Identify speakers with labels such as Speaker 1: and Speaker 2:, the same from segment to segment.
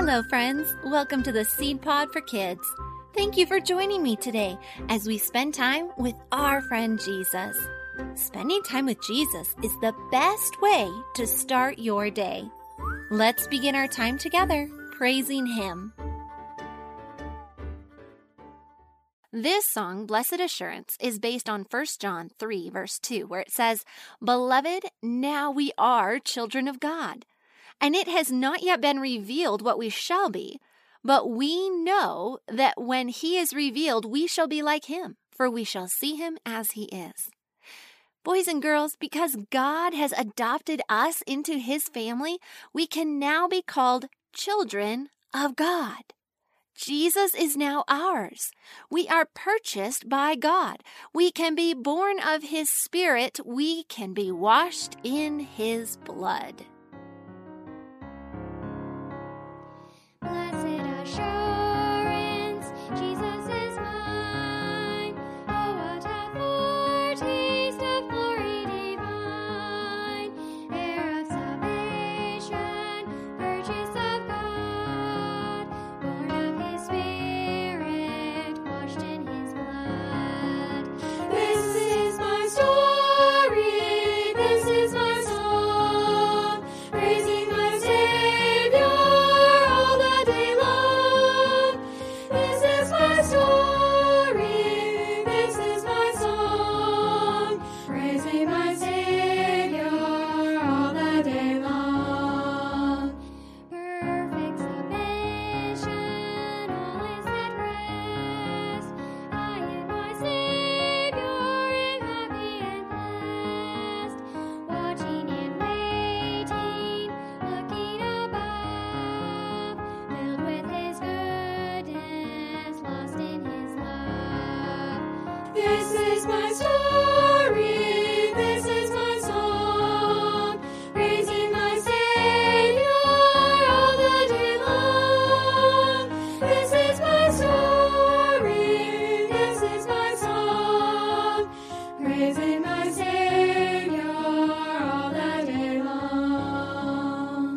Speaker 1: Hello, friends. Welcome to the Seed Pod for Kids. Thank you for joining me today as we spend time with our friend Jesus. Spending time with Jesus is the best way to start your day. Let's begin our time together praising Him. This song, Blessed Assurance, is based on 1 John 3, verse 2, where it says, "Beloved, now we are children of God, and it has not yet been revealed what we shall be, but we know that when He is revealed, we shall be like Him, for we shall see Him as He is." Boys and girls, because God has adopted us into His family, we can now be called children of God. Jesus is now ours. We are purchased by God. We can be born of His Spirit. We can be washed in His blood.
Speaker 2: Blessed assurance, Jesus is mine. Oh, what a foretaste of glory divine. Heir of salvation, purchased of God, born of His Spirit, washed in His blood. This is my story, this is my song, praising my Savior all the day long. This is my story, this is my song, praising my Savior all the day long. Perfect submission, all is at rest. I and my Savior am happy and blessed, watching and waiting, looking above, filled with His goodness, lost in His love. This is my story, this is my song, praising my Savior all the day long. This is my story, this is my song, praising my Savior all the day long.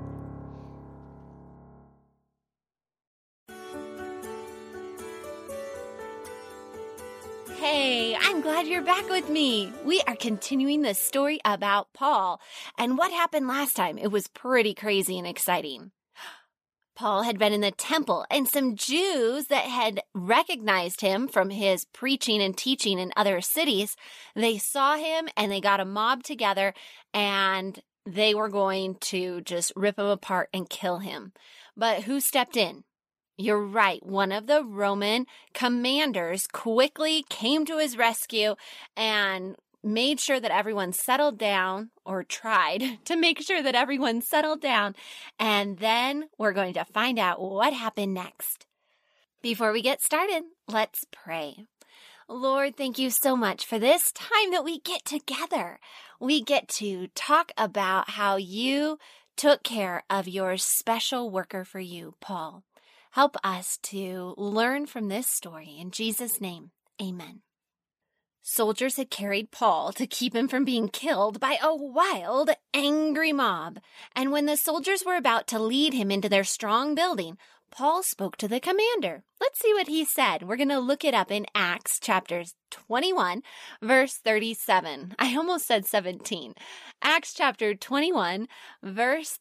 Speaker 1: Hey, I'm glad you're back with me. We are continuing the story about Paul and what happened last time. It was pretty crazy and exciting. Paul had been in the temple, and some Jews that had recognized him from his preaching and teaching in other cities, they saw him and they got a mob together and they were going to just rip him apart and kill him. But who stepped in? You're right. One of the Roman commanders quickly came to his rescue and made sure that everyone settled down, or tried to make sure that everyone settled down. And then we're going to find out what happened next. Before we get started, let's pray. Lord, thank you so much for this time that we get together. We get to talk about how you took care of your special worker for you, Paul. Help us to learn from this story. In Jesus' name, amen. Soldiers had carried Paul to keep him from being killed by a wild, angry mob. And when the soldiers were about to lead him into their strong building, Paul spoke to the commander. Let's see what he said. We're going to look it up in Acts chapters 21, verse 37. I almost said 17. Acts chapter 21, verse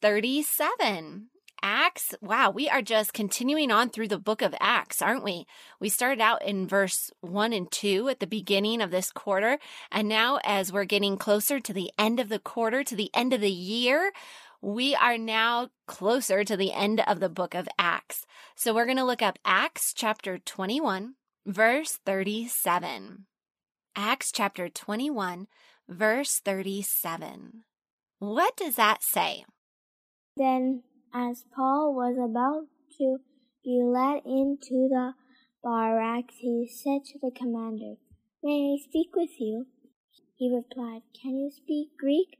Speaker 1: 37. Acts, wow, we are just continuing on through the book of Acts, aren't we? We started out in verse 1 and 2 at the beginning of this quarter, and now as we're getting closer to the end of the quarter, to the end of the year, we are now closer to the end of the book of Acts. So we're going to look up Acts chapter 21, verse 37. Acts chapter 21, verse 37. What does that say?
Speaker 3: Then, as Paul was about to be led into the barracks, he said to the commander, "May I speak with you?" He replied, "Can you speak Greek?"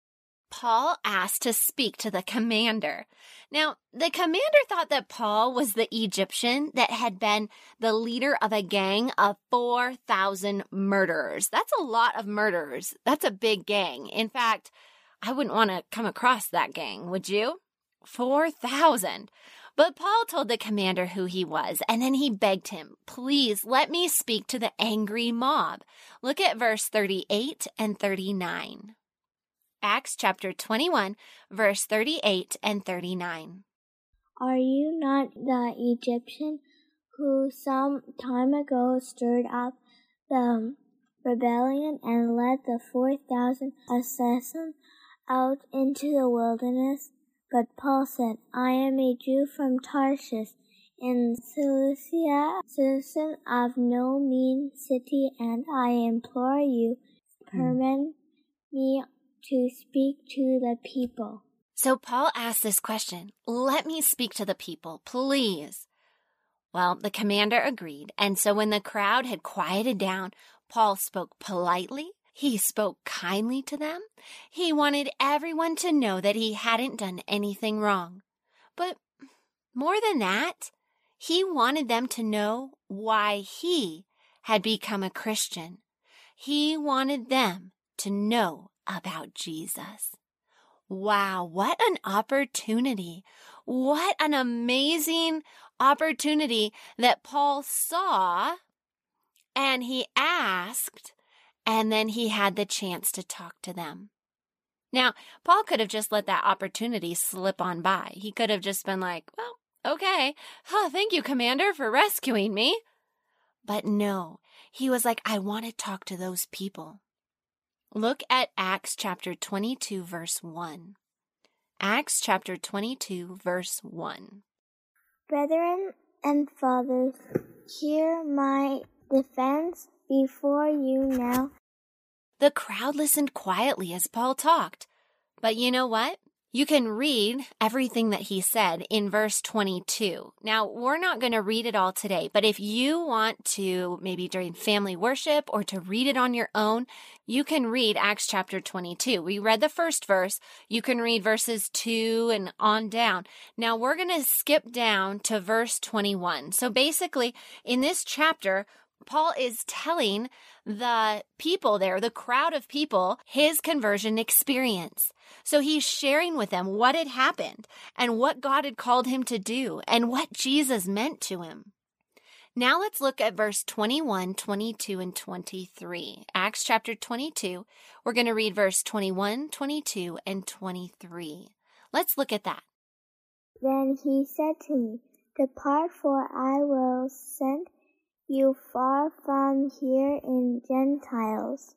Speaker 1: Paul asked to speak to the commander. Now, the commander thought that Paul was the Egyptian that had been the leader of a gang of 4,000 murderers. That's a lot of murderers. That's a big gang. In fact, I wouldn't want to come across that gang, would you? 4,000. But Paul told the commander who he was, and then he begged him, please let me speak to the angry mob. Look at verse 38 and 39. Acts chapter 21, verse 38 and 39.
Speaker 3: Are you not the Egyptian who some time ago stirred up the rebellion and led the 4,000 assassins out into the wilderness? But Paul said, I am a Jew from Tarshish in Cilicia, citizen of no mean city, and I implore you, permit me to speak to the people.
Speaker 1: So Paul asked this question, let me speak to the people, please. Well, the commander agreed, and so when the crowd had quieted down, Paul spoke politely. He spoke kindly to them. He wanted everyone to know that he hadn't done anything wrong. But more than that, he wanted them to know why he had become a Christian. He wanted them to know about Jesus. Wow, what an opportunity. What an amazing opportunity that Paul saw, and he asked, and then he had the chance to talk to them. Now, Paul could have just let that opportunity slip on by. He could have just been like, well, okay. Oh, thank you, Commander, for rescuing me. But no, he was like, I want to talk to those people. Look at Acts chapter 22, verse 1. Acts chapter 22, verse 1.
Speaker 3: Brethren and fathers, hear my defense before you now.
Speaker 1: The crowd listened quietly as Paul talked. But you know what? You can read everything that he said in verse 22. Now, we're not going to read it all today, but if you want to, maybe during family worship or to read it on your own, you can read Acts chapter 22. We read the first verse. You can read verses 2 and on down. Now, we're going to skip down to verse 21. So basically, in this chapter, Paul is telling the people there, the crowd of people, his conversion experience. So he's sharing with them what had happened and what God had called him to do and what Jesus meant to him. Now let's look at verse 21, 22, and 23. Acts chapter 22. We're going to read verse 21, 22, and 23. Let's look at that.
Speaker 3: Then he said to me, Depart, for I will send you far from here in Gentiles.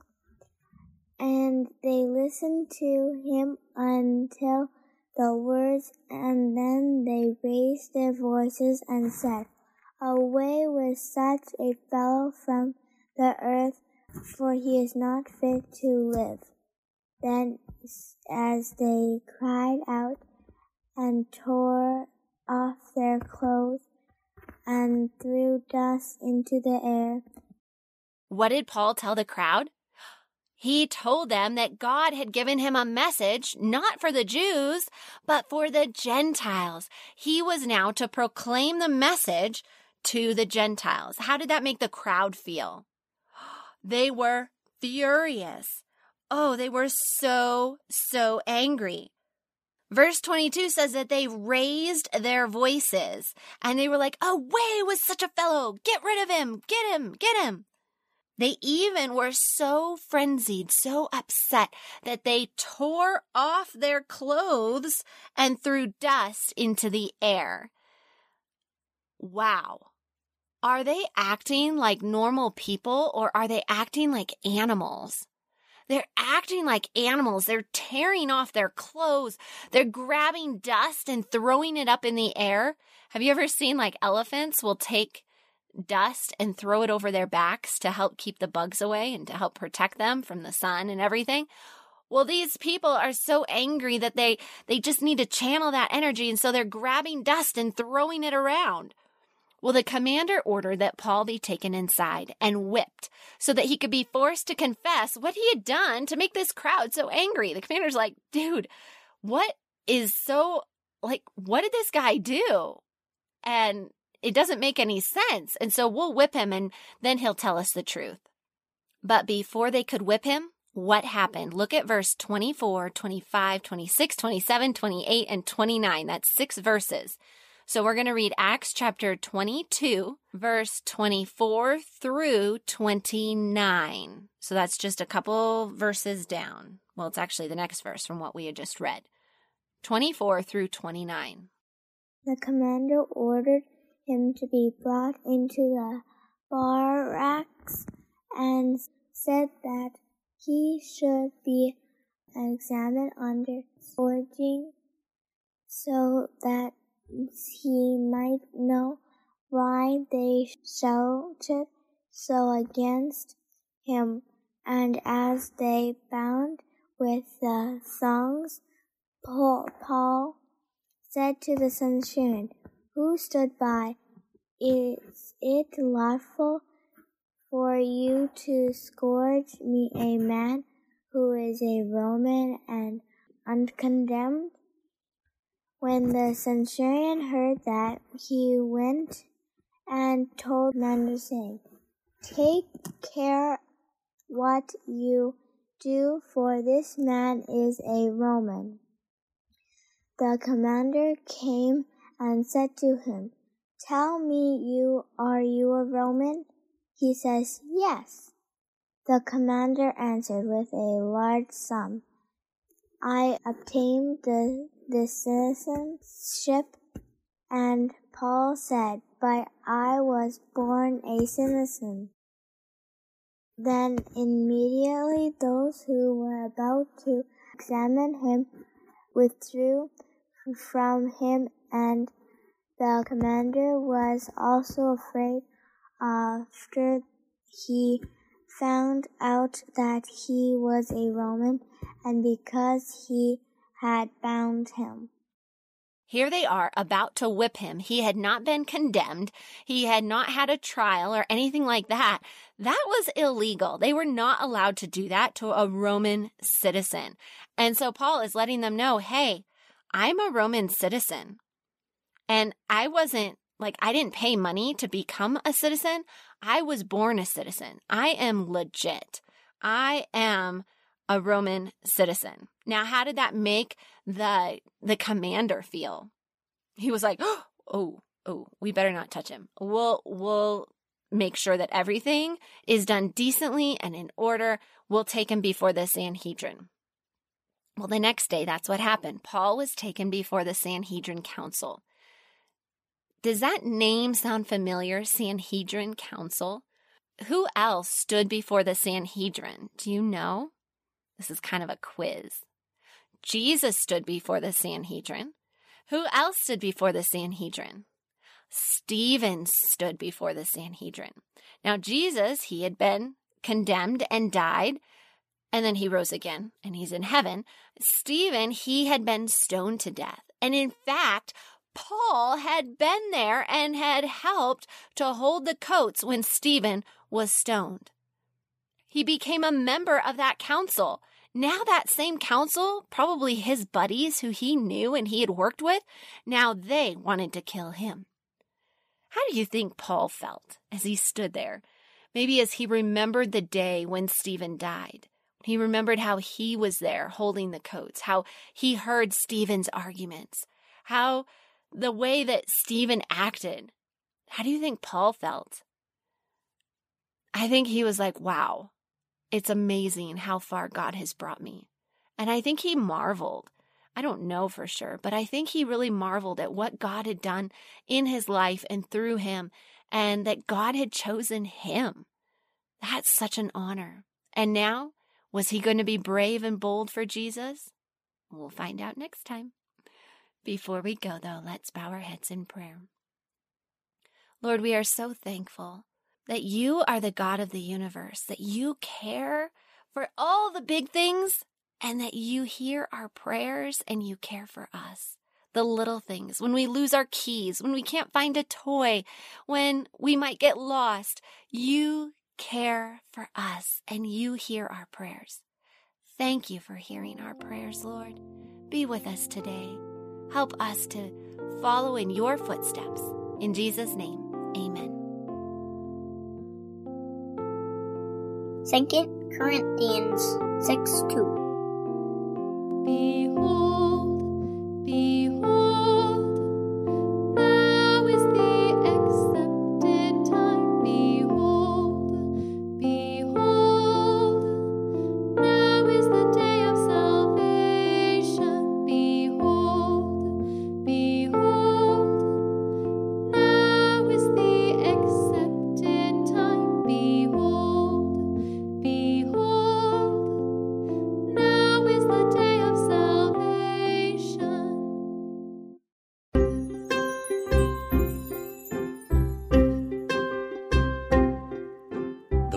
Speaker 3: And they listened to him until the words, and then they raised their voices and said, Away with such a fellow from the earth, for he is not fit to live. Then as they cried out and tore off their clothes and threw dust into the air.
Speaker 1: What did Paul tell the crowd? He told them that God had given him a message, not for the Jews, but for the Gentiles. He was now to proclaim the message to the Gentiles. How did that make the crowd feel? They were furious. Oh, they were so angry. Verse 22 says that they raised their voices and they were like, away with such a fellow. Get rid of him. Get him. Get him. They even were so frenzied, so upset that they tore off their clothes and threw dust into the air. Wow. Are they acting like normal people or are they acting like animals? They're acting like animals. They're tearing off their clothes. They're grabbing dust and throwing it up in the air. Have you ever seen like elephants will take dust and throw it over their backs to help keep the bugs away and to help protect them from the sun and everything? Well, these people are so angry that they just need to channel that energy. And so they're grabbing dust and throwing it around. Well, the commander ordered that Paul be taken inside and whipped so that he could be forced to confess what he had done to make this crowd so angry. The commander's like, dude, what did this guy do? And it doesn't make any sense. And so we'll whip him and then he'll tell us the truth. But before they could whip him, what happened? Look at verse 24, 25, 26, 27, 28, and 29. That's 6 verses. So we're going to read Acts chapter 22, verse 24 through 29. So that's just a couple verses down. Well, it's actually the next verse from what we had just read. 24 through 29.
Speaker 3: The commander ordered him to be brought into the barracks and said that he should be examined under scourging so that he might know why they shouted so against him. And as they bound with the thongs, Paul said to the centurion who stood by, "Is it lawful for you to scourge me, a man who is a Roman and uncondemned?" When the centurion heard that, he went and told the commander, saying, "Take care what you do, for this man is a Roman." The commander came and said to him, "Tell me, are you a Roman?" He says, "Yes." The commander answered, "With a large sum I obtained the citizenship." And Paul said, "But I was born a citizen." Then immediately those who were about to examine him withdrew from him, and the commander was also afraid after he found out that he was a Roman, and because he had bound him.
Speaker 1: Here they are about to whip him. He had not been condemned. He had not had a trial or anything like that. That was illegal. They were not allowed to do that to a Roman citizen. And so Paul is letting them know, hey, I'm a Roman citizen. And I didn't pay money to become a citizen. I was born a citizen. I am legit. I am a Roman citizen. Now, how did that make the commander feel? He was like, oh, we better not touch him. We'll make sure that everything is done decently and in order. We'll take him before the Sanhedrin. Well, the next day, that's what happened. Paul was taken before the Sanhedrin Council. Does that name sound familiar, Sanhedrin Council? Who else stood before the Sanhedrin? Do you know? This is kind of a quiz. Jesus stood before the Sanhedrin. Who else stood before the Sanhedrin? Stephen stood before the Sanhedrin. Now, Jesus, he had been condemned and died, and then he rose again, and he's in heaven. Stephen, he had been stoned to death. And in fact, Paul had been there and had helped to hold the coats when Stephen was stoned. He became a member of that council. Now that same council, probably his buddies who he knew and he had worked with, now they wanted to kill him. How do you think Paul felt as he stood there? Maybe as he remembered the day when Stephen died. He remembered how he was there holding the coats, how he heard Stephen's arguments, how the way that Stephen acted. How do you think Paul felt? I think he was like, wow, it's amazing how far God has brought me. And I think he marveled. I don't know for sure, but I think he really marveled at what God had done in his life and through him, and that God had chosen him. That's such an honor. And now, was he going to be brave and bold for Jesus? We'll find out next time. Before we go, though, let's bow our heads in prayer. Lord, we are so thankful that you are the God of the universe, that you care for all the big things, and that you hear our prayers and you care for us. The little things, when we lose our keys, when we can't find a toy, when we might get lost, you care for us and you hear our prayers. Thank you for hearing our prayers, Lord. Be with us today. Help us to follow in your footsteps. In Jesus' name, amen.
Speaker 2: 2 Corinthians 6:2.
Speaker 4: Behold, behold,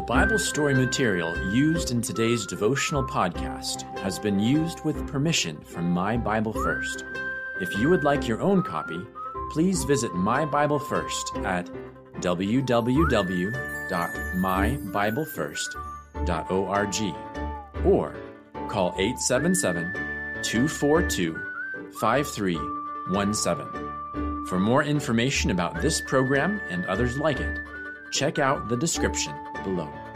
Speaker 4: Bible story material used in today's devotional podcast has been used with permission from My Bible First. If you would like your own copy, please visit My Bible First at www.mybiblefirst.org or call 877-242-5317. For more information about this program and others like it, check out the description below.